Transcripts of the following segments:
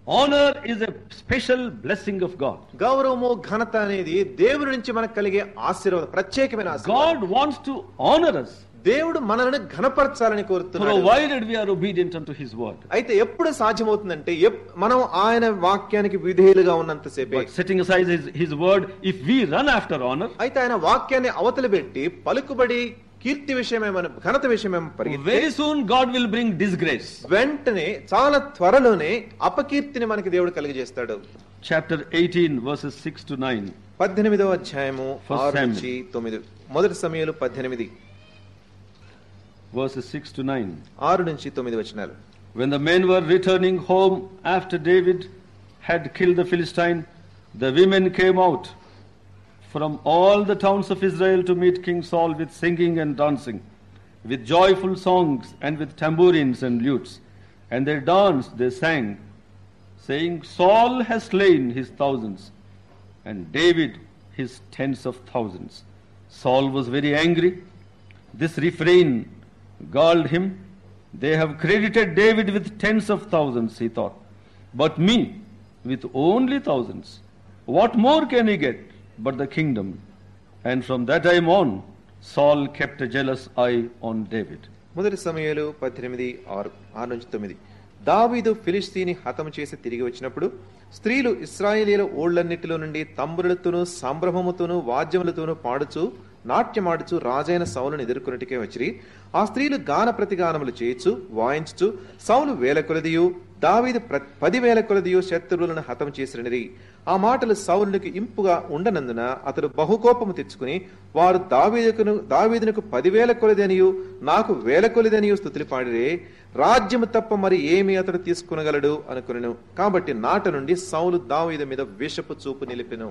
Honor is a special blessing of God. గౌరవము ఘనత అనేది దేవుని నుంచి మనకు కలిగే ఆశీర్వాదం, ప్రత్యేకమైన ఆశీర్వాదం. God wants to honor us, దేవుడు మనల్ని ఘనపరచాలని కోరుతున్నాడు. provided we are obedient unto his word. అయితే ఎప్పుడు సాధ్యమవుతుందంటే మనం ఆయన వాక్యానికి విధేయులుగా ఉన్నంతసేపే. Setting aside his word, if we run after honor, అయితే ఆయన వాక్యాన్ని అవతలి పెట్టి పలుకుబడి కీర్తి విషయమేమో ఘనత విషయమేమో పరిగెత్తి, very soon God will bring disgrace. వెంటనే చాలా త్వరలోనే అపకీర్తిని మనకి దేవుడు కలిగజేస్తాడు. Chapter 18 verses 6 to 9. 18వ అధ్యాయము 6 నుంచి 9. మొదటి సమూయేలు 18 verses 6 to 9. 6 నుంచి 9 వచనాలు. When the men were returning home after David had killed the Philistine, the women came out from all the towns of Israel to meet King Saul with singing and dancing, with joyful songs and with tambourines and lutes. And they danced, they sang, saying, Saul has slain his thousands, and David his tens of thousands. Saul was very angry. This refrain galled him. They have credited David with tens of thousands, he thought, but me with only thousands. What more can he get but the kingdom? And from that time on, Saul kept a jealous eye on David. మొదటి సమూయేలు 18:6 నుంచి 9. దావీదు ఫిలిష్తీని హతము చేసి తిరిగి వచ్చినప్పుడు స్త్రీలు ఇశ్రాయేలీయుల ఊళ్ళన్నిటిలో నుండి తంబురులతోనూ సంభ్రమముతోనూ వాద్యములతోనూ పాడుచు నాట్యమాడుచు రాజైన సౌలును ఎదుర్కొన్నటికే వచ్చిరి. ఆ స్త్రీలు గాన ప్రతిగానములు చేయుచు వాయించుచు సౌలు 1000 కొలదియు దావీదు 10,000 కొలదియు శత్రువులను హతం చేసినరి. ఆ మాటలు సౌలునికి ఇంపుగా ఉండనందున అతడు బహుకోపము తెచ్చుకుని, వారు దావీదునకు 10,000 కొలదనియు నాకు 1000 కొలదనియు స్తుతులు పాడిరే, రాజ్యము తప్ప మరి ఏమి అతడు తీసుకునగలడు అనుకునెను. కాబట్టి నాట నుండి సౌలు దావీదు మీద విషపు చూపు నిలిపెను.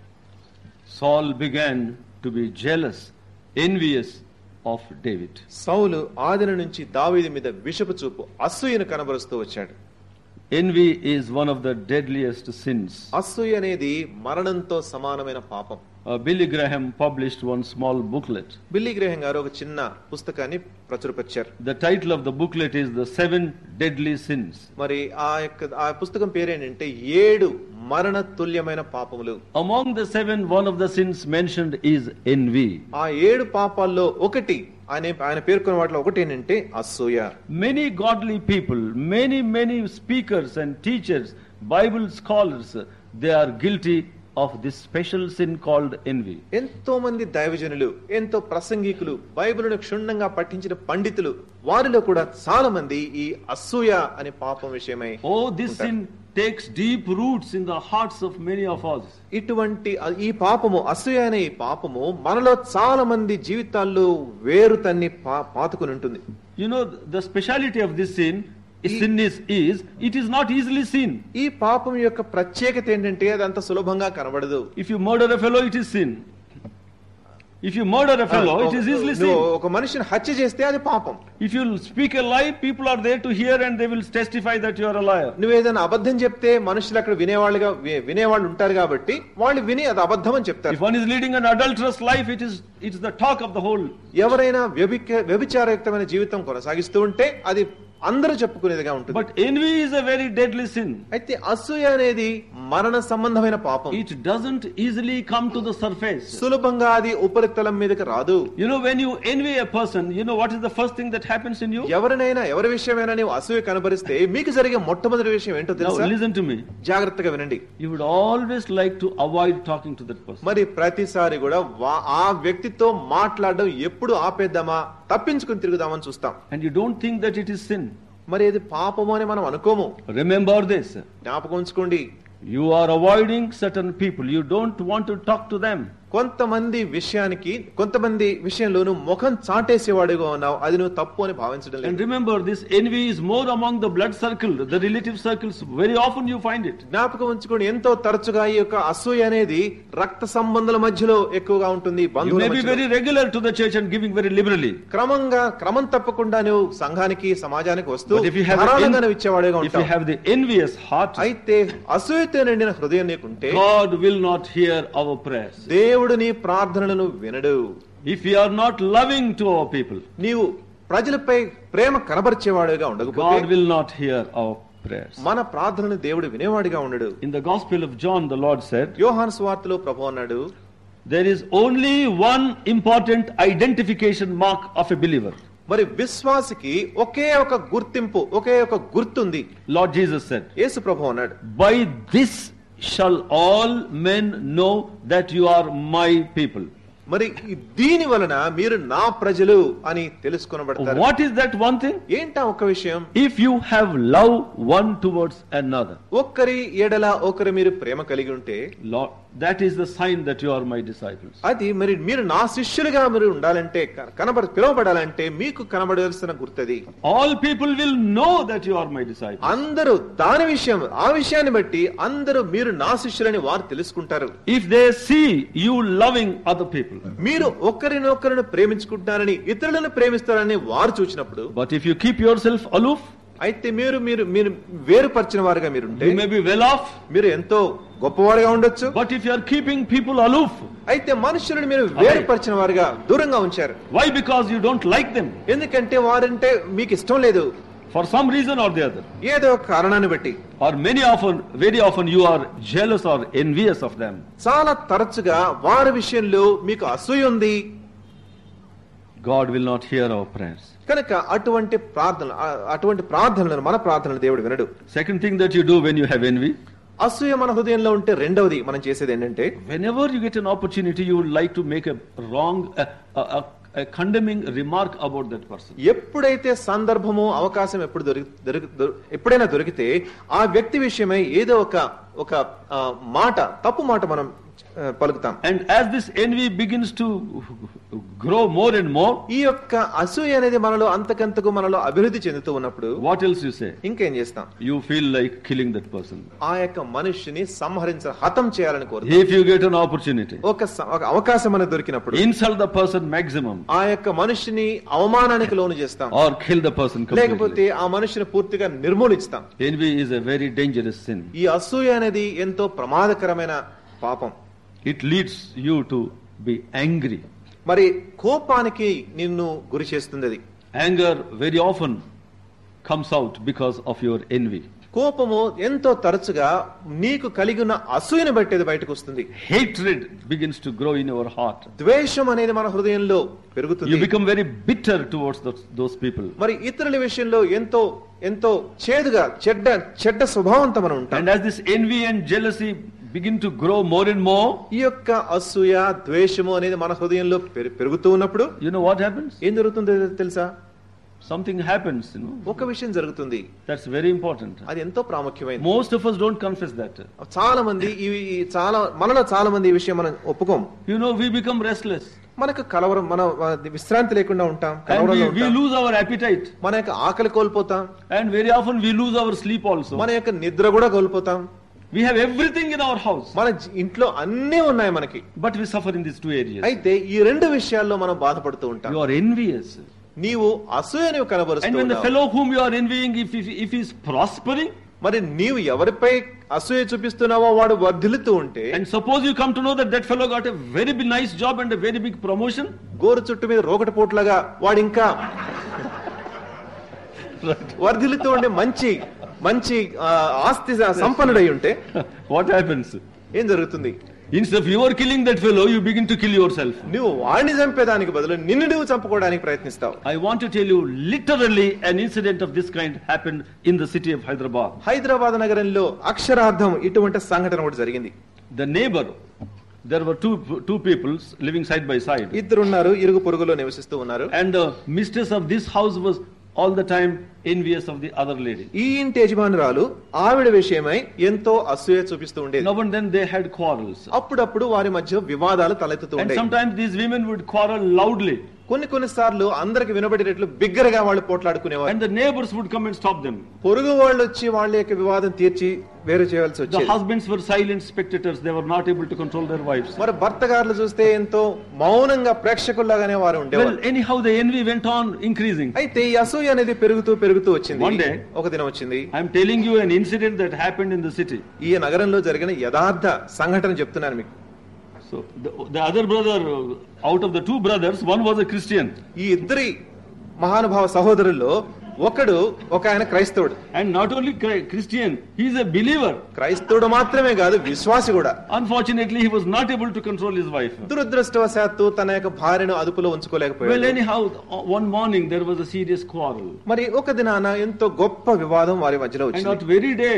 Saul began to be jealous, envious of David. సౌలు ఆదిన నుంచి దావీదు మీద విషపు చూపు, అసూయను కనబరుస్తూ వచ్చాడు. Envy is one of the deadliest sins. అసూయ అనేది మరణంతో సమానమైన పాపం. Billy Graham published one small booklet. Billy Graham గారు ఒక చిన్న పుస్తకాన్ని ప్రచురపరిచారు. The title of the booklet is The 7 Deadly Sins. మరి ఆ పుస్తకం పేరేంటంటే 7 మరణ తుల్యమైన పాపములు. Among the 7, one of the sins mentioned is envy. ఆ 7 పాపాల్లో ఒకటి ఆయన పేర్కొన్న వాటిలో ఒకటి ఏంటంటే అసూయ. Many godly people, many speakers and teachers, Bible scholars, they are guilty of this special sin called envy. ఎంతో మంది దైవజనులు, ఎంతో ప్రసంగికులు, బైబిలును క్షుణ్ణంగా పఠించిన పండితులు, వారిలో కూడా చాలా మంది ఈ అసూయ అనే పాపం విషయమై This sin takes deep roots in the hearts of many of us. ఇటువంటి ఈ పాపము, అసూయ అనే ఈ పాపము మనలో చాలా మంది జీవితాల్లో వేరు తన్ని పాతుకుని ఉంటుంది. You know, the speciality of this sin is it is not easily seen. ఈ పాపం యొక్క ప్రత్యేకత ఏంటంటే అది అంత సులభంగా కనబడదు. If you murder a fellow, it is sin. If you murder a fellow, it is easily seen. ఒక మనిషిని హత్య చేస్తే అది పాపం. If you speak a lie, people are there to hear and they will testify that you are a liar. నువ్వు ఏదైనా అబద్ధం చెప్తే మనుషులు అక్కడ వినేవాళ్ళు ఉంటారు కాబట్టి వాళ్ళు విని అది అబద్ధం అని చెప్తారు. If one is leading an adulterous life, it's the talk of the whole. ఎవరైనా వ్యభిచారయుక్తమైన జీవితం కొనసాగిస్తూ ఉంటే అది అందరూ చెప్పుకునేదిగా ఉంటుంది. But envy is a very deadly sin. అయితే అసూయ అనేది మరణ సంబంధమైన పాపం. It doesn't easily come to the surface. సులభంగా అది ఉపరితలం మీదకి రాదు. You know, when you envy a person, you know what is the first thing that happens in you? ఎవరి విషయమైనా నీవు అసూయ కనబరిస్తే మీకు జరిగే మొట్టమొదటి విషయం ఏంటో తెలుసా? Now listen to me. జాగ్రత్తగా వినండి. You would always like to avoid talking to that person. మరి ప్రతిసారి కూడా ఆ వ్యక్తితో మాట్లాడడం ఎప్పుడు ఆపేద్దామా, తప్పించుకుని తిరుగుదామని చూస్తాం. And you don't think that it is sin. మరి ఇది పాపము అని మనం అనుకోము. Remember this. జ్ఞాపకం ఉంచుకోండి. You are avoiding certain people. You don't want to talk to them. కొంతమంది విషయంలో నువ్వు ముఖం చాటేసేవాడుగా ఉన్నావు, అది నువ్వు తప్పు అని భావించడం లేదు. And remember, this envy is more among the blood circle, the relative circles. Very often you find it. జ్ఞాపకం ఉంచుకోండి, ఎంతో తరచుగా ఈ యొక్క అసూయ అనేది రక్త సంబంధాల మధ్యలో ఎక్కువగా ఉంటుంది. You may be very regular to the church and giving very liberally. క్రమం తప్పకుండా నువ్వు సంఘానికి సమాజానికి వస్తూ ధారాళంగా ఇచ్చేవాడుగా ఉంటావు. If you have the envious heart, అయితే అసూయతో నిండిన హృదయం నీకుంటే God will not hear our prayers. దేవుడు నీ ప్రార్థనలను వినడు. If you are not loving to our people, నీవు ప్రజలపై ప్రేమ కనబరిచేవాడుగా ఉండకపోతే God will not hear our prayers. మన ప్రార్థనను దేవుడు వినేవాడిగా ఉండడు. In the Gospel of John, the Lord said, యోహాను సువార్తలో ప్రభువు అన్నాడు, there is only one important identification mark of a believer. మరి విశ్వాసికి ఒకే ఒక గుర్తింపు, ఒకే ఒక గుర్తుంది. Lord Jesus said, యేసు ప్రభువు అన్నాడు, by this shall all men know that you are my people. మరి దీని వలన మీరు నా ప్రజలు అని తెలుసుకొనబడతారు. What is that one thing? ఏంటా ఒక విషయం? If you have love one towards another. ఒక్కరి ఎడల ఒకరు మీరు ప్రేమ కలిగి ఉంటే, Lord, that is the sign that you are my disciples. అది మరి మీరు నా శిష్యులుగా మీరు ఉండాలంటే, పిలువబడాలంటే మీకు కనబడాల్సిన గుర్తది. All people will know that you are my disciples. అందరూ దాని విషయం, ఆ విషయాన్ని బట్టి అందరూ మీరు నా శిష్యులని వారు తెలుసుకుంటారు. If they see you loving other people. మీరు ఒకరినొకరిని ప్రేమించుకుంటారని, ఇతరులను ప్రేమిస్తారని వారు చూసినప్పుడు. But if you keep yourself aloof, అయితే మీరు మీరు మీరు వేరుపరిచిన వారుగా మీరుంటే, you may be well off, మీరు ఎంతో గొప్పవారుగా ఉండొచ్చు. but if you are keeping people aloof, అయితే మనుషులను మీరు వేరుపరిచిన వారుగా దూరంగా ఉంచారు. why? Because you don't like them. ఎందుకంటే వారంటే మీకు ఇష్టం లేదు, for some reason or the other. ఏదో ఒక కారణాన్ని బట్టి. Or very often you are jealous or envious of them. చాలా తరచుగా వారి విషయంలో మీకు అసూయ ఉంది. God will not hear our prayers. కనుక అటువంటి ప్రార్థనలను, మన ప్రార్థనలు దేవుడు వినడు. Second thing that you do when you have envy, అసూయ మన హృదయంలో ఉంటే రెండవది మనం చేసేది ఏంటంటే, whenever you get an opportunity you would like to make a wrong a condemning remark about that person. ఎప్పుడైతే సందర్భము, అవకాశం ఎప్పుడైనా దొరికితే ఆ వ్యక్తి విషయమై ఏదో ఒక మాట, తప్పు మాట మనం పలుకుతాం. And as this envy begins to grow more and more, ఈ యొక్క అసూయ అనేది మనలో అంతకంతకు మనలో అభివృద్ధి చెందుతూ ఉన్నప్పుడు, what else you say? ఇంకేం చేస్తాం? You feel like killing that person. ఆ యొక్క మనిషిని హతం చేయాలని కోరుతాం. If you get an opportunity, ఒక అవకాశం అనేది దొరికినప్పుడు, insult the person maximum, ఆ యొక్క మనిషిని అవమానానికి లోను చేస్తాం, or kill the person completely. లేకపోతే ఆ మనిషిని పూర్తిగా నిర్మూలిస్తాం. Envy is a very dangerous sin. ఈ అసూయ అనేది ఎంతో ప్రమాదకరమైన పాపం. It leads you to be angry. మరి కోపానికి నిన్ను గురి చేస్తుంది అది. Anger very often comes out because of your envy. కోపము ఎంతో తరచుగా నీకు కలిగిన అసూయను బట్టి అది బయటకు వస్తుంది. Hatred begins to grow in your heart. ద్వేషం అనేది మన హృదయంలో పెరుగుతుంది. You become very bitter towards those people. మరి ఇతరుల విషయంలో ఎంతో చేదుగా, చెడ్డ స్వభావంతో మనం ఉంటాం. And as this envy and jealousy begin to grow more and more, ఈ యొక్క అసూయ, ద్వేషము అనేది మన హృదయంలో పెరుగుతూ ఉన్నప్పుడు, you know what happens? ఏం జరుగుతుందో తెలుసా? Something happens, ఒక విషయం జరుగుతుంది. That's very important. అది ఎంతో ప్రాముఖ్యమైనది. Most of us don't confess that. మనలో చాలా మంది ఈ విషయం మనం ఒప్పుకోం. We become restless. మనకు కలవరం, మన విశ్రాంతి లేకుండా ఉంటాం. We lose our appetite. మన యొక్క ఆకలి కోల్పోతాం. And very often we lose our sleep also. మన యొక్క నిద్ర కూడా కోల్పోతాం. We have everything in our house. మన ఇంట్లో అన్నీ ఉన్నాయి మనకి. But we suffer in these two areas. అయితే ఈ రెండు విషయాల్లో మనం బాధపడుతూ ఉంటాం. You are envious. నీవు అసూయను కనబరుస్తూ And when the fellow whom you are envying, if he is prospering, మరి నీవు ఎవరిపై అసూయ చూపిస్తున్నావో వాడు వర్ధిల్లుతూ ఉంటే, and suppose you come to know that fellow got a very big nice job and a very big promotion, గోరు చుట్టు మీద రోకటి పోట్లాగా వాడు ఇంకా వర్ధిల్లుతూ ఉండే మంచి ఆస్తి సంపన్నుడై ఉంటే, what happens? ఏం జరుగుతుంది? Instead of you are killing that fellow, you begin to kill yourself. నువ్వు వాడిని చంపేదానికి బదులు నిన్ను నువ్వు చంపుకోవడానికి ప్రయత్నిస్తావు. I want to tell you, literally an incident of this kind happened in the city of Hyderabad. Hyderabad నగరంలో అక్షరార్థం ఇటువంటి సంఘటన ఒకటి జరిగింది. The neighbor, there were two people living side by side. ఇద్దరు ఉన్నారు, ఇరుగు పొరుగులో నివసిస్తూ ఉన్నారు. And the mistress of this house was all the time envious of the other lady. ఈ ఇంటి యజమానురాలు ఆవిడ విషయమై ఎంతో అసూయ చూపిస్తూ ఉండేది. Now and then they had quarrels. అప్పుడప్పుడు వారి మధ్య వివాదాలు తలెత్తుతూ ఉండేవి. And sometimes these women would quarrel loudly. కొన్ని సార్లు అందరికి వినబడేటట్లు బిగ్గరగా వాళ్ళు పోట్లాడుకునేవారు. And the neighbors would come and stop them. పొరుగు వాళ్ళు వచ్చి వాళ్ళ యొక్క వివాదం తీర్చి వేరు చేయాల్సి వచ్చేది. The husbands were silent spectators. They were not able to control their wives. మరి భర్తగారులు చూస్తే ఎంతో మౌనంగా ప్రేక్షకుల్లాగానే వారు ఉండేవారు. Well, anyhow the envy went on increasing. అయితే ఈ అసూయ అనేది పెరుగుతూ వచ్చింది. One day, ఒక దినం వచ్చింది. I am telling you an incident that happened in the city. ఈ నగరంలో జరిగిన యథార్థ సంఘటన చెప్తున్నాను మీకు. So the other brother, out of the two brothers, one was a Christian. ఈ ఇద్దరి మహానుభావ సహోదరుల్లో ఒకడు ఒక ఆయన క్రైస్తవుడు. And not only Christian, he is a believer. క్రైస్తవుడు మాత్రమే కాదు, విశ్వాసి కూడా. Unfortunately, he was not able to control his wife. దురదృష్టవశాత్తు తన యొక్క భార్యను అదుపులో ఉంచుకోలేకపోయాడు. Well, anyhow, one morning there was a serious quarrel. మరి ఒక దినాన ఎంతో గొప్ప వివాదం వారి మధ్యలో And వచ్చింది. that very day,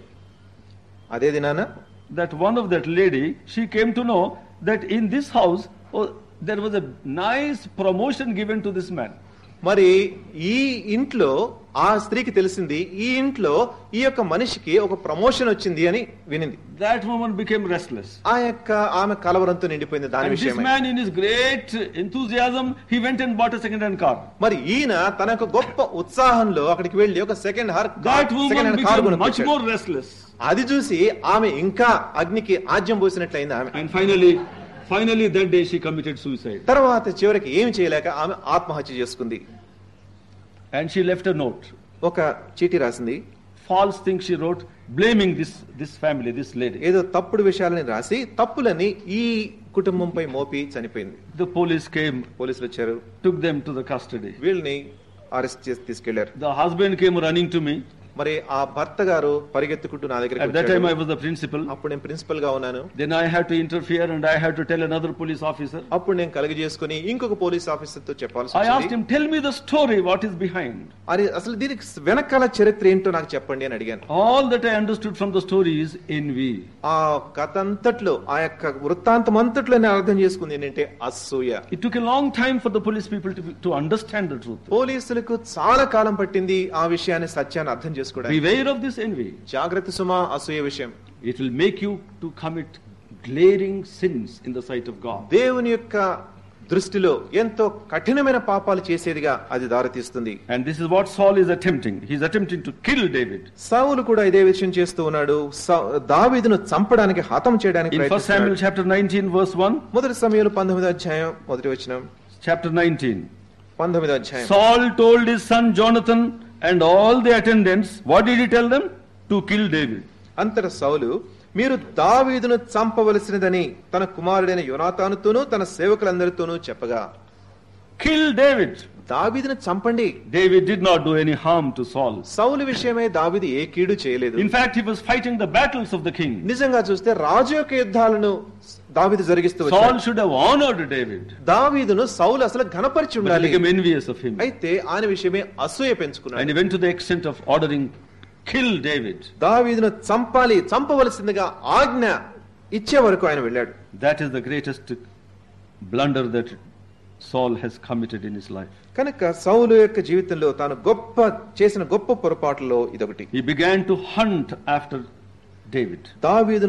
అదే దినాన that one of that lady, she came to know that in this house, there was a nice promotion given to this man. మరి ఈ ఇంట్లో ఆ స్త్రీకి తెలిసింది, ఈ ఇంట్లో ఈ యొక్క మనిషికి ఒక ప్రమోషన్ వచ్చింది అని వినింది. That woman became restless. ఆమె కలవరంతో నిండిపోయింది దాని And this విషయమై. man in his great enthusiasm, he went and bought a second-hand car. మరి ఈయన తన యొక్క గొప్ప ఉత్సాహంలో అక్కడికి వెళ్లి ఒక second That woman hand car became much కొనుక్కొచ్చాడు. more restless. అది చూసి ఆమె ఇంకా అగ్నికి ఆజ్యం పోసినట్లయింది ఆమె. And finally that day she committed suicide. తర్వాత చివరికి ఏమి చేయలేక ఆమె ఆత్మహత్య చేసుకుంది. And she left a note. ఒక చీటీ రాసింది. False things she wrote, blaming this family, this lady. ఏదో తప్పుడు విషయాలని రాసి తప్పులని ఈ కుటుంబంపై మోపి చనిపోయింది. The police came, పోలీసులు వచ్చారు, took them to the custody. వీళ్ళని అరెస్ట్ చేసి తీసుకెళ్లారు. The husband came running to me. మరి ఆ భర్త గారు పరిగెత్తుకుంటూ నా దగ్గరికి At that time I వచ్చాడు. was the principal. అప్పుడు నేను ప్రిన్సిపల్ గా ఉన్నాను. Then I had to interfere and I had to tell another police officer. అప్పుడు నేను కలుగజేసుకుని ఇంకొక పోలీస్ ఆఫీసర్ తో చెప్పాల్సి I asked వచ్చింది. him, tell me the story, what is behind. అరే అసలు దీనికి వెనకాల చరిత్ర ఏంటో నాకు చెప్పండి అని అడిగాను. All that I understood from the story is envy. ఆ కథ అంతట్లో, ఆ యొక్క వృత్తాంతం అంతట్లో నేను అర్థం చేసుకుంది ఏంటంటే అసూయ. It took a long time for the police people to understand the truth. పోలీసులకు చాలా కాలం పట్టింది ఆ విషయాన్ని, సత్యాన్ని అర్థం చేసుకోవడానికి. Beware of this envy. జాగ్రత్త సుమా అసూయ విషయం. It will make you to commit glaring sins in the sight of God. దేవుని యొక్క దృష్టిలో ఎంతో కఠినమైన పాపాలు చేసేదిగా అది దారితీస్తుంది. And this is what Saul is attempting. He is attempting to kill David. సౌలు కూడా ఇదే విషయం చేస్తూ ఉన్నాడు. దావీదును చంపడానికి, హతం చేయడానికి In 1 Samuel ప్రయత్నిస్తున్నాడు. chapter 19 verse 1. మొదటి సమయంలో 19వ అధ్యాయం మొదటి వచనం. Chapter 19. 19వ అధ్యాయం. Saul told his son Jonathan and all the attendants, what did he tell them? To kill David. అంతట సౌలు, మీరు దావీదును చంపవలసినదని తన కుమారుడైన యోనాతానుతోనూ తన సేవకులందరితోనూ చెప్పగా, Kill David. దావీదును చంపండి. David did not do any harm to Saul. సౌలు విషయమై దావీదు ఏ కీడు చేయలేదు. In fact, he was fighting the battles of the king. నిజంగా చూస్తే రాజు యొక్క యుద్ధాలను దావీదు జరిగిస్తూ Saul వచ్చాడు. should have honored David. దావీదును సౌలు అసలు ఘనపరిచి But he ఉండాలి. became envious of him. అయితే ఆయన విషయమే అసూయ And పెంచుకున్నాడు. he went to the extent of ordering, kill David. దావీదును చంపాలి, చంపవలసిందిగా ఆజ్ఞ ఇచ్చే వరకు ఆయన వెళ్ళాడు. That is the greatest blunder that Saul has committed in his life. కనుక సౌలు యొక్క జీవితంలో తాను చేసిన గొప్ప పొరపాట్లలో ఇదొకటి. He began to hunt after David. దావీదును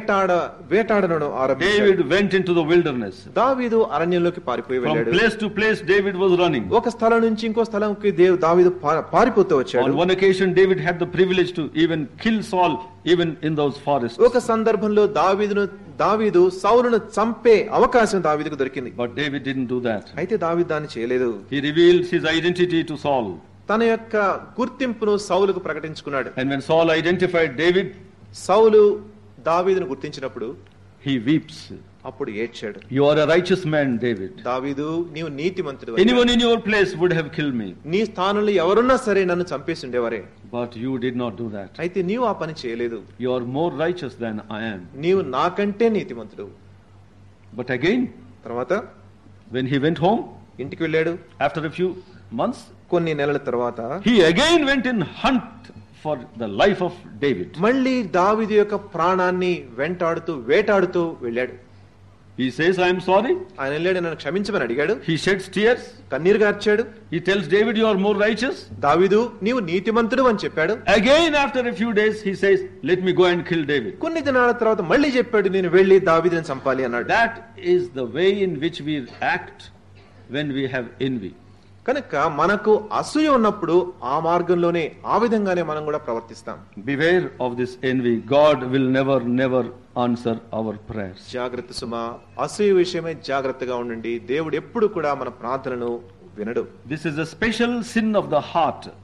వేటాడను ఆరంభించాడు. David went into the wilderness. దావీదు అరణ్యంలోకి పారిపోయి From వెళ్ళాడు. place to place David was running. ఒక స్థలం నుంచి ఇంకో స్థలంకి దావీదు పారిపోతూ వచ్చాడు. On one occasion David had the privilege to even kill Saul even in those forests. ఒక సందర్భంలో దావీదు సౌలును చంపే అవకాశం దావీదుకు దొరికింది. But David didn't do that. అయితే దావీదు దాన్ని చేయలేదు. He revealed his identity to Saul. తన యొక్క గుర్తింపును సౌలుకు ప్రకటించుకున్నాడు. And when Saul identified David, సౌలు దావీదును గుర్తించినప్పుడు he weeps. అప్పుడు ఏడ్చాడు. You are a righteous man, David. దావీదు, నీవు నీతిమంతుడు. Anyone in your place would have killed me. నీ స్థానంలో ఎవరున్నా సరే నన్ను చంపేసి ఉండేవారే. But you did not do that. అయితే నీవు ఆ పని చేయలేదు. You are more righteous than I am. నీవు నాకంటే నీతిమంతుడు. But again, తర్వాత when he went home, ఇంటికి వెళ్ళాడు. after a few months, కొన్ని నెలల తర్వాత he again went in hunt for the life of David. మళ్ళీ దావీదు యొక్క ప్రాణాన్ని వేటాడుతూ వెళ్ళాడు. He says, I am sorry. ఆయన వెళ్ళాడు, నన్ను క్షమించమని అడిగాడు. He sheds tears. కన్నీరు గార్చాడు. He tells David, you are more righteous. దావీదు, నీవు నీతిమంతుడు అని చెప్పాడు. Again after a few days he says, let me go and kill David. కొన్ని దినాల తర్వాత మళ్ళీ చెప్పాడు, నేను వెళ్ళి దావీదుని చంపాలి అన్నాడు. That is the way in which we act when we have envy. కనుక మనకు అసూయ ఉన్నప్పుడు ఆ మార్గంలోనే, ఆ విధంగానే మనం కూడా ప్రవర్తిస్తాం. Beware of this envy. God will never answer our prayers. జాగ్రత్త సుమా, అసూయ విషయమై జాగ్రత్తగా ఉండండి. దేవుడు ఎప్పుడు కూడా మన ప్రార్థనను వినడు. This is a special sin of the heart.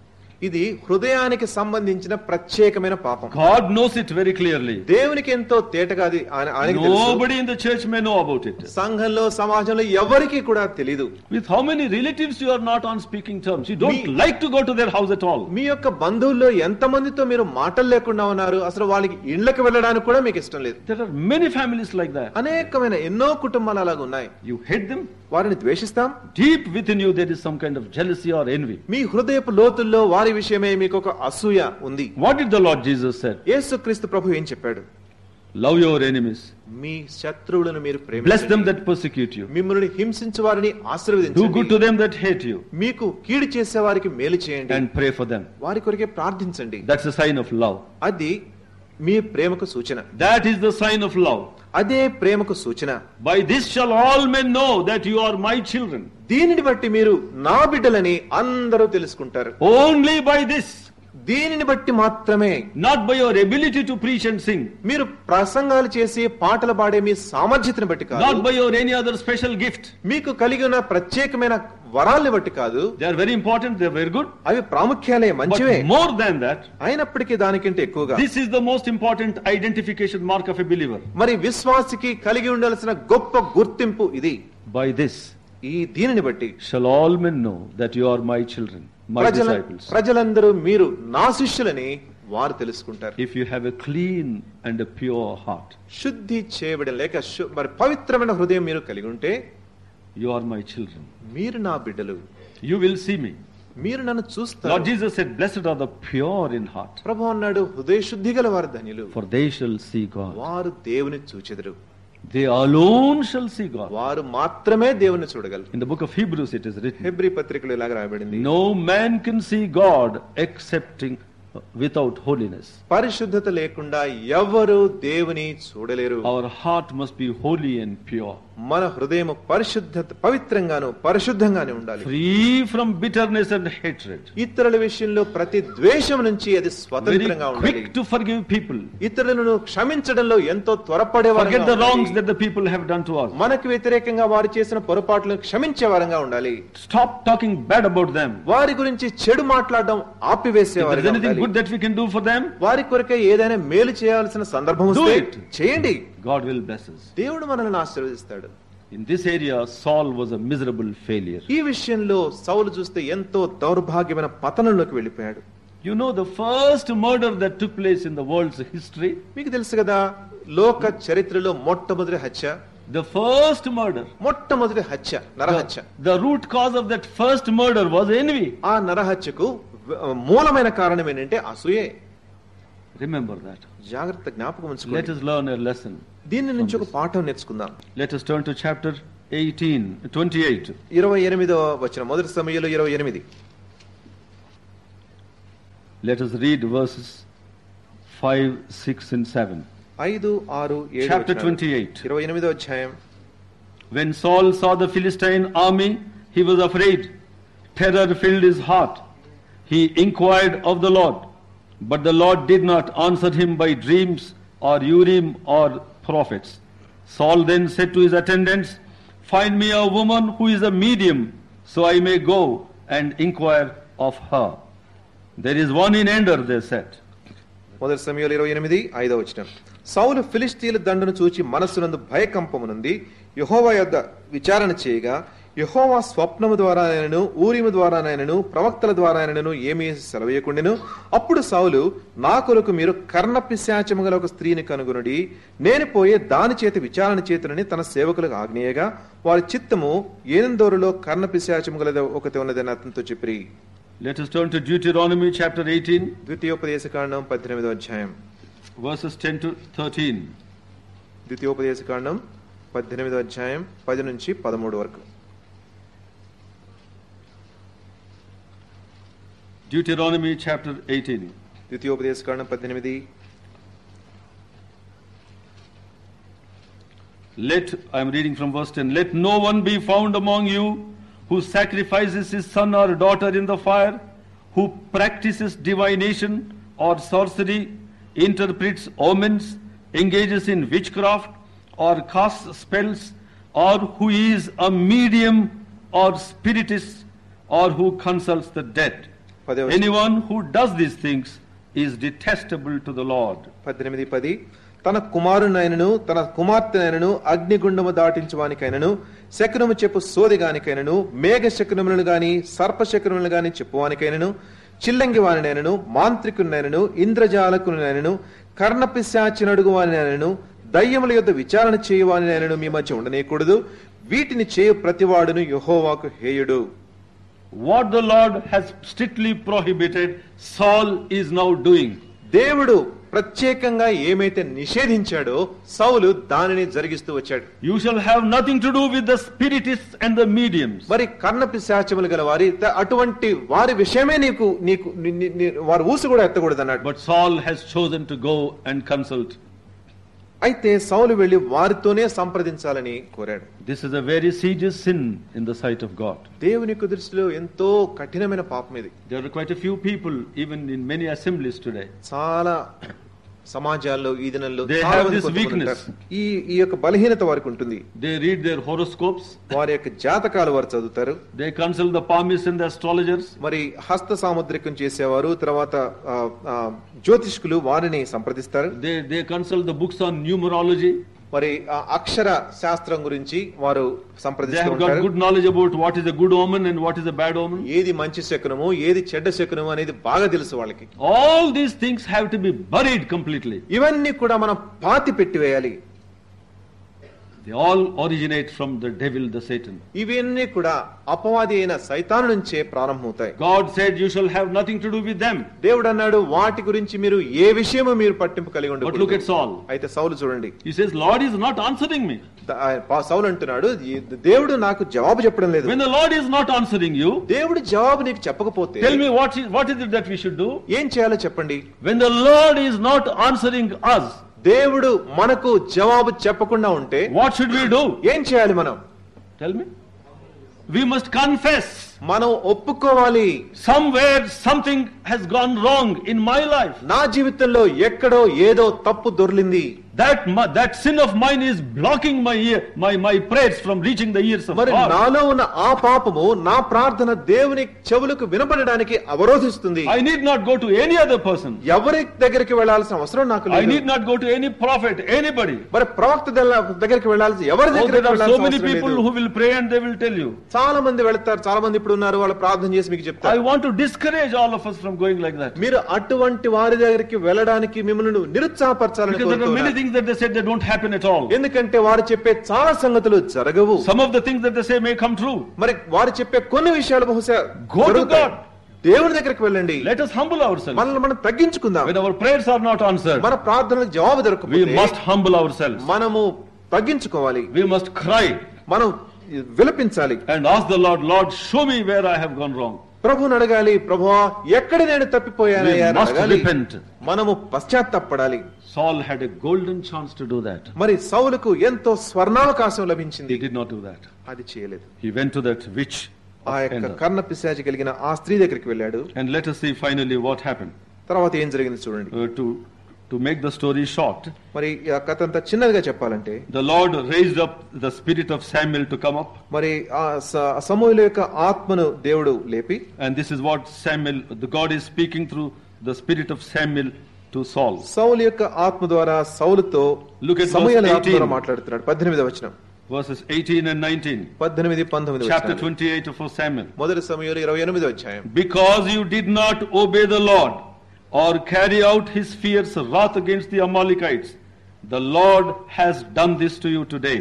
ఇది హృదయానికి సంబంధించిన ప్రత్యేకమైన పాపం. God knows it very clearly. దేవునికి ఎంతో తేటగా అది ఆయనకి తెలుసు. Nobody in the church may know about it. సంఘంలో సమాజంలో ఎవరికి కూడా తెలియదు. With how many relatives you are not on speaking terms? You don't like to go to their house at all. మీ యొక్క బంధువుల్లో ఎంతమందితో మీరు మాటలు లేకుండా ఉన్నారు, అసలు వాళ్ళకి ఇళ్ళకి వెళ్ళడానికి కూడా మీకు ఇష్టం లేదు. There are many families like that. అనేకమైన ఎన్నో కుటుంబాలు అలాగా ఉన్నాయి. You hate them. వారిని ద్వేషిస్తాం. Deep within you there is some kind of jealousy or envy. మీ హృదయపు లోతుల్లో వారి విషయమే మీకు ఒక అసూయ ఉంది. What did the Lord Jesus say? యేసుక్రీస్తు ప్రభు ఏం చెప్పాడు? Love your enemies. మీ శత్రువులను మీరు ప్రేమించండి. Bless them that persecute you. మిమ్మల్ని హింసించు వారిని ఆశీర్వదించండి. Do good to them that hate you. మీకు కీడు చేసే వారికి మేలు చేయండి. And pray for them. వారి కొరకే ప్రార్థించండి. That's a sign of love. అది మీ ప్రేమకు సూచన. That is the sign of love. అదే ప్రేమకు సూచన. By this shall all men know that you are my children. దీనిని బట్టి మీరు నా బిడ్డలని అందరూ తెలుసుకుంటారు. Only by this. దీనిని బట్టి మాత్రమే. Not by your ability to preach and sing. మీరు ప్రసంగాలు చేసి పాటలు పాడే మీ సామర్థ్యతను బట్టి కాదు. Not by your any other special gift. మీకు కలిగి ఉన్న ప్రత్యేకమైన వరాల్ని బట్టి కాదు. They are very important, they are very good. అవి ప్రాముఖ్యాలే, మంచివే. But more than that, అయినప్పటికీ దానికంటే ఎక్కువగా this is the most important identification mark of a believer. మరి విశ్వాసికి కలిగి ఉండాల్సిన గొప్ప గుర్తింపు ఇది. By this ఈ దీనిని బట్టి shall all men know that you are my children, my disciples. ప్రజలందరూ మీరు నా శిష్యులని వారు తెలుసుకుంటారు. If you have a clean and a pure heart. శుద్ధి చేయబడిన లేక మరి పవిత్రమైన హృదయం మీరు కలిగి ఉంటే, you are my children. మీరు నా బిడ్డలు. You will see me. మీరు నన్ను చూస్తారు. Lord Jesus said, blessed are the pure in heart. ప్రభువు అన్నాడు, హృదయ శుద్ధి గల వారు ధన్యులు. For they shall see God. వారు దేవుని చూచెదరు. They alone shall see God. వారు మాత్రమే దేవుని చూడగలరు. In the book of Hebrews it is written. హెబ్రీ పత్రికలో ఇలాగ రాయబడింది. No man can see God excepting without holiness. పరిశుద్ధత లేకుండా ఎవరు దేవుని చూడలేరు. Our heart must be holy and pure. మన హృదయం పవిత్రంగాను పరిశుద్ధంగానే ఉండాలి. Free from bitterness and hatred. ఇతరుల విషయంలో ప్రతి ద్వేషం నుంచి అది స్వతంత్రంగా ఉండాలి. Quick to forgive people. ఇతరులను క్షమించడంలో ఎంతో త్వరపడేవారుగా Forget the wrongs that the people have done to us. మనకు వ్యతిరేకంగా వారు చేసిన పొరపాట్లను క్షమించే వారంగా ఉండాలి. Stop talking bad about them. వారి గురించి చెడు మాట్లాడడం ఆపివేసేవారు. Is there anything good that we can do for them? వారి కొరకే ఏదైనా మేలు చేయాల్సిన సందర్భం వస్తే చేయండి. God will bless us. దేవుడు మనల్ని ఆశీర్వదిస్తాడు. In this area Saul was a miserable failure. ఈ విషయంలో సౌలు చూస్తే ఎంతో దౌర్భాగ్యమైన పతనంలోకి వెళ్ళిపోయాడు. You know the first murder that took place in the world's history? మీకు తెలుసు కదా, లోక చరిత్రలో మొట్టమొదటి హత్య. The first murder. మొట్టమొదటి హత్య, నరహత్య. The root cause of that first murder was envy. ఆ నరహత్యకు మూలమైన కారణం ఏంటంటే అసూయే. Remember that. జాగ్రత్త జ్ఞాపకం ఉంచుకోండి. Let us learn a lesson. దీని నుంచి ఒక పాఠం నేర్చుకుందాం. Let us turn to chapter 28. 28వ వచనం, మొదటి సమూయేలు 28. Let us read verses 5, 6 and 7. 5, 6, 7. Chapter 28. 28వ అధ్యాయం. When Saul saw the Philistine army, he was afraid. Terror filled his heart. He inquired of the Lord, but the Lord did not answer him by dreams or Urim or prophets. Saul then said to his attendants, find me a woman who is a medium, so I may go and inquire of her. There is one in Endor, they said. మొదటి సమూయేలు 28:5 వచనం. సౌలు ఫిలిష్తీయుల దండును చూచి మనస్సునందు భయకంపమునుంది. యెహోవా యొద్ద విచారణ చేయగా, యెహోవా స్వప్నము ద్వారానైనను ఊరిము ద్వారానైనను ప్రవక్తల ద్వారానైనను ఏమీ సెలవీయకుండెను. అప్పుడు సౌలు, నా కొరకు మీరు కర్ణపిశాచము గల ఒక స్త్రీని కనుగొనుడి, నేను పోయే దాని చేత విచారణ చేతునని తన సేవకులకు ఆజ్ఞేయగా, వారి చిత్తము ఏనందోరులో కర్ణపిశాచము గల ఒకటి ఉన్నదని అతనితో చెప్పిరి. Let us turn to Deuteronomy chapter 18. ద్వితీయోపదేశకాండం 18వ అధ్యాయం. Verses 10 to 13. ద్వితీయోపదేశకాండం 18వ అధ్యాయం 10 నుంచి 13 వరకు. Deuteronomy chapter 18. ద్వితీయోపదేశకాండం 18. I am reading from verse 10. Let no one be found among you who sacrifices his son or daughter in the fire, who practices divination or sorcery, interprets omens, engages in witchcraft, or casts spells, or who is a medium or spiritist, or who consults the dead. Anyone who does these things is detestable to the Lord. 18:10 తన కుమారునైనను తన కుమార్తెనైనను అగ్నిగుండము దాటించువానికైనను శకునము చెప్పు సోదిగానికైనను మేఘ శకునములను గాని సర్ప శకునములను గాని చెప్పువానికైనను చిల్లంగి వానినైనను మాంత్రికునైనను ఇంద్రజాలకునైనను కర్ణపిశాచినడుగువానినైనను దయ్యముల యొద్ద విచారణ చేయువానినైనను మీ మధ్య ఉండనేకూడదు. వీటిని చేయు ప్రతివాడును యెహోవాకు హేయుడు. What the Lord has strictly prohibited, Saul is now doing. దేవుడు ప్రత్యేకంగా ఏమైతే నిషేధించాడో సౌలు దానిని జరిగిస్తూ వచ్చాడు. You shall have nothing to do with the spiritists and the mediums. మరి కర్ణపిశాచములు గల వారి అటువంటి వారి విషయమే నీకు వారి ఊసు కూడా ఎత్తకూడదు అన్నాడు. But Saul has chosen to go and consult. అయితే సౌలు వెళ్లి వారితోనే సంప్రదించాలని కోరాడు. This is a very serious sin in the sight of God. దేవుని దృష్టిలో ఎంతో కఠినమైన పాపం ఇది. There are quite a few people even in many assemblies today. చాలా సమాజాల్లో ఈ దినాల్లో They have this weakness. ఈ యొక్క బలహీనత వారికి ఉంటుంది. They read their horoscopes. వారి యొక్క జాతకాలు వారు చదువుతారు. They consult the palmists and the astrologers. మరి హస్త సాముద్రికం చేసేవారు తర్వాత జ్యోతిష్కులు వారిని సంప్రదిస్తారు. They consult the books on numerology. మరి అక్షర శాస్త్రం గురించి వారు సంప్రదిస్తూ ఉంటారు. They have got good knowledge about what is a good omen and what is a bad omen. ఏది మంచి శకునము ఏది చెడ్డ శకునము అనేది బాగా తెలుసు వాళ్ళకి. All these things have to be buried completely. ఇవన్నీ కూడా మనం పాతి పెట్టివేయాలి. They all originate from the devil, the Satan. ఇవన్నీ కూడా అపవాది అయిన సైతాను నుంచే ప్రారంభమవుతాయి. God said you shall have nothing to do with them. దేవుడు అన్నాడు వాటి గురించి మీరు ఏ విషయము మీరు పట్టింపు కలిగి ఉండకూడదు. But look at Saul. అయితే సౌలు చూడండి. He says Lord is not answering me. సౌలు అంటున్నాడు దేవుడు నాకు జవాబు చెప్పడం లేదు. When the Lord is not answering you, దేవుడు జవాబు నీకు చెప్పకపోతే tell me what is it that we should do? ఏం చేయాలో చెప్పండి. When the Lord is not answering us, దేవుడు మనకు జవాబు చెప్పకుండా ఉంటే what should we do? ఏం చేయాలి మనం? Tell me. We must confess. మనం ఒప్పుకోవాలి. Somewhere something has gone wrong in my life. నా జీవితంలో ఎక్కడో ఏదో తప్పు దొర్లింది. That sin of mine is blocking my prayers from reaching the ears of God. మరి నాలో ఉన్న ఆ పాపము నా ప్రార్థన దేవుని చెవులకు వినపడడానికి అవరోధిస్తుంది. I need not go to any other person. ఎవరి దగ్గరికి వెళ్ళాల్సిన అవసరం నాకు లేదు. I need not go to any prophet, anybody. మరి ప్రవక్త దగ్గరికి వెళ్ళాల్సిన ఎవరి దగ్గరికి వెళ్ళాల్సిన అవసరం లేదు. So many people who will pray and they will tell you. చాలా మంది వెళ్తారు చాలా మంది ఇప్పుడు ఉన్నారు వాళ్ళు ప్రార్థన చేసి మీకు చెప్తారు. I want to discourage all of us from going like that. మీరు అటువంటి వారి దగ్గరికి వెళ్ళడానికి మిమ్మల్ని నిరుత్సాహపరచాలని కోరుతున్నాను. That they said they don't happen at all. ఎందుకంటే వారు చెప్పే చాలా సంగతులు జరగవు. Some of the things that they say may come true. మరి వారు చెప్పే కొన్ని విషయాలు బహుశా go to God. దేవుని దగ్గరికి వెళ్ళండి. Let us humble ourselves. మనల్ని మనం తగ్గించుకుందాం. When our prayers are not answered, మన ప్రార్థనలకు జవాబు దొరకకపోతే we must humble ourselves. మనము తగ్గించుకోవాలి. We must cry. మనం విలపించాలి. And ask the Lord, show me where I have gone wrong. ప్రభువుని అడగాలి. ప్రభువా ఎక్కడ నేను తప్పిపోయానయ్యా అని అడగాలి. మనము పశ్చాత్తాపపడాలి. Saul had a golden chance to do that. మరి సౌలుకు ఎంతో స్వర్ణావకాశం లభించింది. He did not do that. అది చేయలేదు. He went to that witch. ఆ యొక్క కర్ణపిశాచి కలిగిన ఆ స్త్రీ దగ్గరికి వెళ్ళాడు. And let us see finally what happened. తర్వాత ఏం జరిగింది చూడండి. To make the story short, మరి ఆ కథ అంతా చిన్నదిగా చెప్పాలంటే the Lord raised up the spirit of Samuel to come up. మరి ఆ సమూయేలు యొక్క ఆత్మను దేవుడు లేపి, and this is what the God is speaking through the spirit of Samuel to Saul. సౌలు యొక్క ఆత్మ ద్వారా సౌలుతో సమూయేలు ఆత్మ ద్వారా మాట్లాడుతున్నాడు. 18వ వచనం. Verses 18 and 19. 18 19 Chapter 28 of 1 Samuel. మొదటి సమూయేలు 28వ అధ్యాయం. Because you did not obey the Lord or carry out his fierce wrath against the Amalekites, the Lord has done this to you today.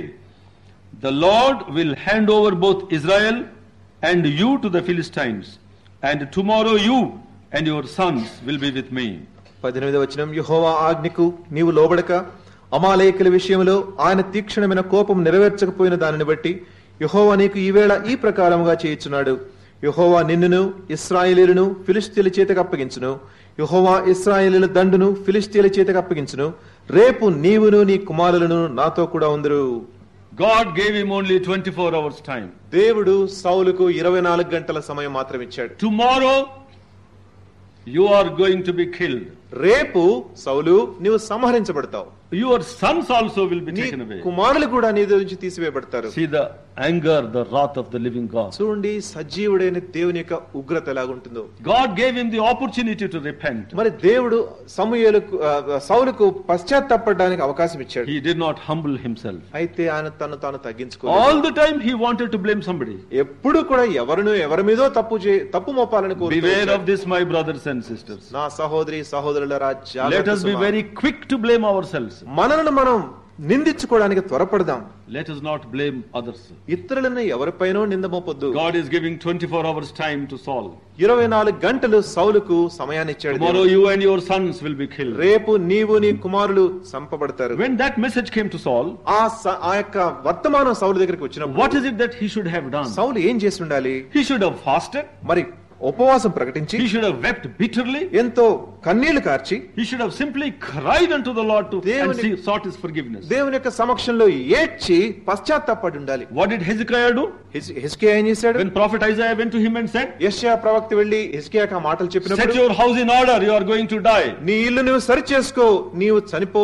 The Lord will hand over both Israel and you to the Philistines, and tomorrow you and your sons will be with me. 18వ వచనం. యెహోవా ఆజ్ఞకు నీవు లోబడక అమాలేకుల విషయంలో ఆయన తీక్షణమైన కోపం నెరవేర్చకపోయిన దానిని బట్టి యెహోవా నీకు ఈవేళ ఈ ప్రకారముగా చేయుచున్నాడు. యెహోవా నిన్నును ఇశ్రాయేలీయులను ఫిలిష్తీయుల చేతికి అప్పగించును. యెహోవా ఇశ్రాయేలీయుల దండును ఫిలిష్తీయుల చేతికి అప్పగించును. రేపు నీవును నీ కుమారులను నాతో కూడా ఉందురు. God gave him only 24 hours time. దేవుడు సౌలుకు 24 గంటల సమయం మాత్రమే ఇచ్చాడు. Tomorrow you are going to be killed. రేపు సౌలు నీవు సంహరించబడతావు. Your sons also will be taken away. కుమారులు కూడా నీ నుంచి తీసివేయబడతారు. See, the anger, the wrath of the living God. చూడండి సజీవుడైన దేవుని యొక్క ఉగ్రత ఎలాగుంటుందో. God gave him the opportunity to repent. మరి దేవుడు సౌలుకు పశ్చాత్తాపడడానికి అవకాశం ఇచ్చాడు. He did not humble himself. అయితే ఆయన తాను తగ్గించుకోలేదు. All the time he wanted to blame somebody. ఎప్పుడు కూడా ఎవరి మీదో తప్పు మోపాలని కోరుతూ Beware of this, my brothers and sisters. నా సహోదరి సహోదరులారా, Let us be very quick to blame ourselves. మనల్ని మనం నిందించుకోవడానికి త్వరపడదాం. Let us not blame others. ఇతరులను ఎవరిపైనో నింద మోపొద్దు. God is giving 24 hours time to Saul. 24 గంటలు సౌలుకు సమయాన్ని ఇచ్చాడు. Tomorrow you and your sons will be killed. రేపు నీవు నీ కుమారులు చంపబడతారు. When that message came to Saul, ఆ యొక్క వర్తమానం సౌలు దగ్గరికి వచ్చినప్పుడు, what is it that he should have done? సౌలు ఏం చేసి ఉండాలి? He should have fasted. మరి ఉపవాసం ప్రకటించి, he should have wept bitterly, ఎంతో కన్నీళ్లు కార్చి, he should have simply cried unto the Lord and sought his forgiveness. దేవుని యొక్క సమక్షంలో ఏడ్చి పశ్చాత్తాపడి ఉండాలి. What did Hezekiah do? హిజ్కియా ఏం చేశాడు? When prophet Isaiah went to him and said, యెషయా ప్రవక్త వెళ్ళి హిజ్కియాకు ఆ మాటలు చెప్పినప్పుడు, set your house in order, you are going to die. నీ ఇల్లు నువ్వు సరి చేసుకో, నీవు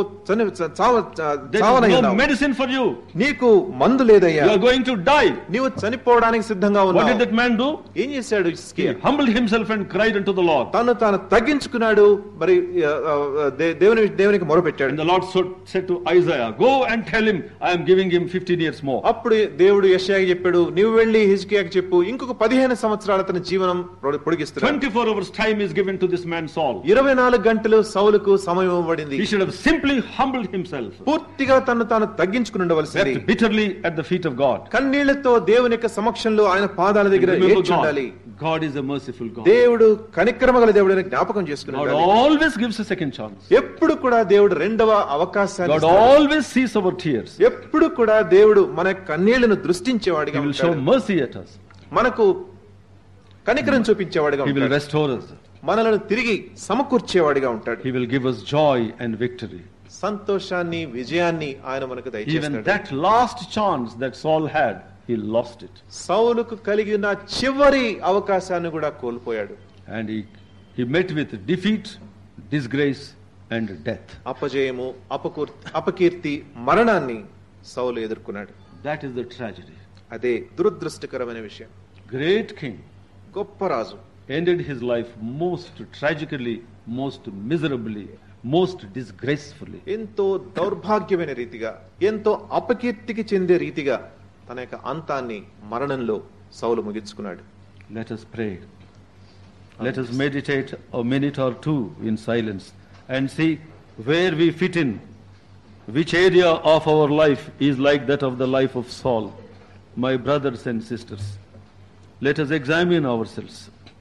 చావనయ్యావు. No medicine for you. నీకు మందు లేదయ్యా. You are going to die. నీవు చనిపోవడానికి సిద్ధంగా ఉన్నావు. What did that man do? ఏం చేశాడు హిజ్కియా? Humbled himself and cried unto the Lord. తాను తగ్గించుకున్నాడు, మరి దేవునికి మొరపెట్టాడు. And the Lord said to Isaiah, go and tell him I am giving him 15 years more. అప్పుడు దేవుడు యెషయాకి చెప్పాడు, నీవు వెళ్ళి హిజ్కియాకి చెప్పు, ఇంకొక 15 సంవత్సరాల తన జీవనం పొడిగిస్తున్నాడు. 24 hours time is given to this man Saul. 24 గంటలు సౌలుకు సమయం ఇవ్వబడింది. He should have simply humbled himself. పూర్తిగా తాను తగ్గించుకుని ఉండవలసింది. Wept bitterly at the feet of God. కన్నీళ్లతో దేవుని యొక్క సమక్షంలో ఆయన పాదాల దగ్గర ఏడ్చుండాలి. God is a merciful God. దేవుడు కనికరమగల దేవుడని జ్ఞాపకం చేసుకున్నాడు. God always gives a second chance. ఎప్పుడు కూడా దేవుడు రెండవ అవకాశాన్ని God always sees our tears. ఎప్పుడు కూడా దేవుడు మన కన్నీళ్లను దృష్టించేవాడిగా ఉంటాడు. He will show mercy at us. మనకు కనికరం చూపించేవాడిగా ఉంటాడు. He will restore us. మనలను తిరిగి సమకూర్చేవాడిగా ఉంటాడు. He will give us joy and victory. సంతోషాన్ని, విజయాన్ని ఆయన మనకు దయచేస్తాడు. Even that last chance that Saul had, he lost it. సౌలుకు కలిగిన చివరి అవకాశాన్ని కూడా కోల్పోయాడు. And he met with defeat, disgrace and death. అపజయము, అపకీర్తి, మరణాన్ని సౌలు ఎదుర్కొన్నాడు. That is the tragedy. అదే దురదృష్టకరమైన విషయం. Great king, గొప్ప రాజు, ended his life most tragically, most miserably, most disgracefully. ఎంతో దౌర్భాగ్యమైన రీతిగా, ఎంతో అపకీర్తికి చెందే రీతిగా తన యొక్క అంతాన్ని మరణంలో సౌలు ముగించుకున్నాడు. Let us pray. Let us meditate a minute or two in silence and see where we fit in. Which area of our life is like that of the life of Saul? My brothers and sisters, let us examine ourselves.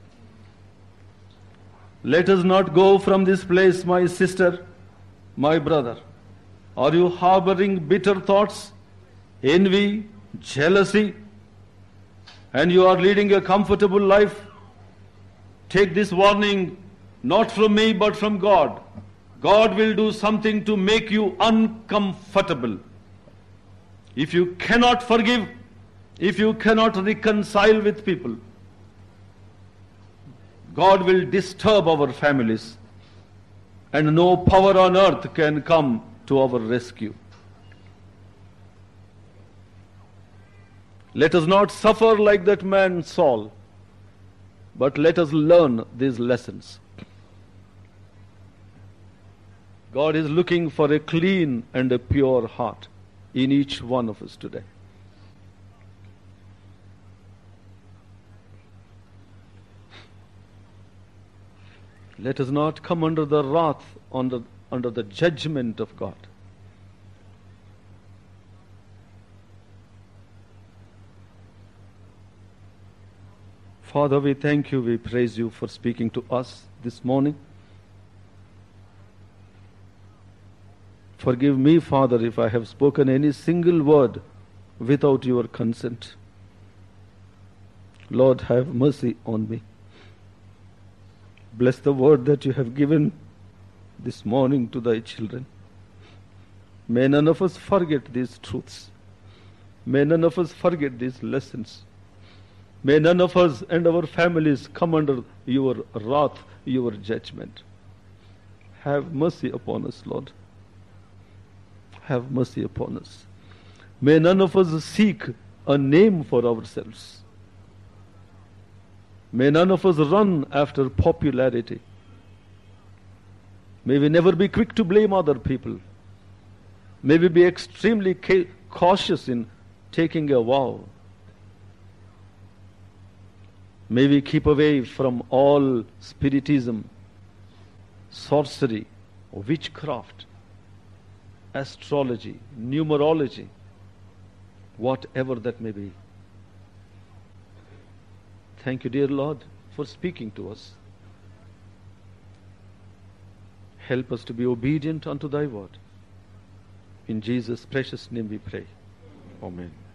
Let us not go from this place, my sister, my brother. Are you harboring bitter thoughts, envy, jealousy, and you are leading a comfortable life? Take this warning not from me but from God. God will do something to make you uncomfortable. If you cannot forgive, if you cannot reconcile with people, God will disturb our families, and no power on earth can come to our rescue. Let us not suffer like that man Saul, but let us learn these lessons. God is looking for a clean and a pure heart in each one of us today. Let us not come under the wrath, under the judgment of God. Father, we thank you, we praise you for speaking to us this morning. Forgive me, Father, if I have spoken any single word without your consent. Lord, have mercy on me. Bless the word that you have given this morning to thy children. May none of us forget these truths. May none of us forget these lessons. May none of us and our families come under your wrath, your judgment. Have mercy upon us, Lord. Have mercy upon us. May none of us seek a name for ourselves. May none of us run after popularity. May we never be quick to blame other people. May we be extremely cautious in taking a vow. May we keep away from all spiritism, sorcery, witchcraft, astrology, numerology, whatever that may be. Thank you, dear Lord, for speaking to us. Help us to be obedient unto thy word. In Jesus' precious name we pray. Amen.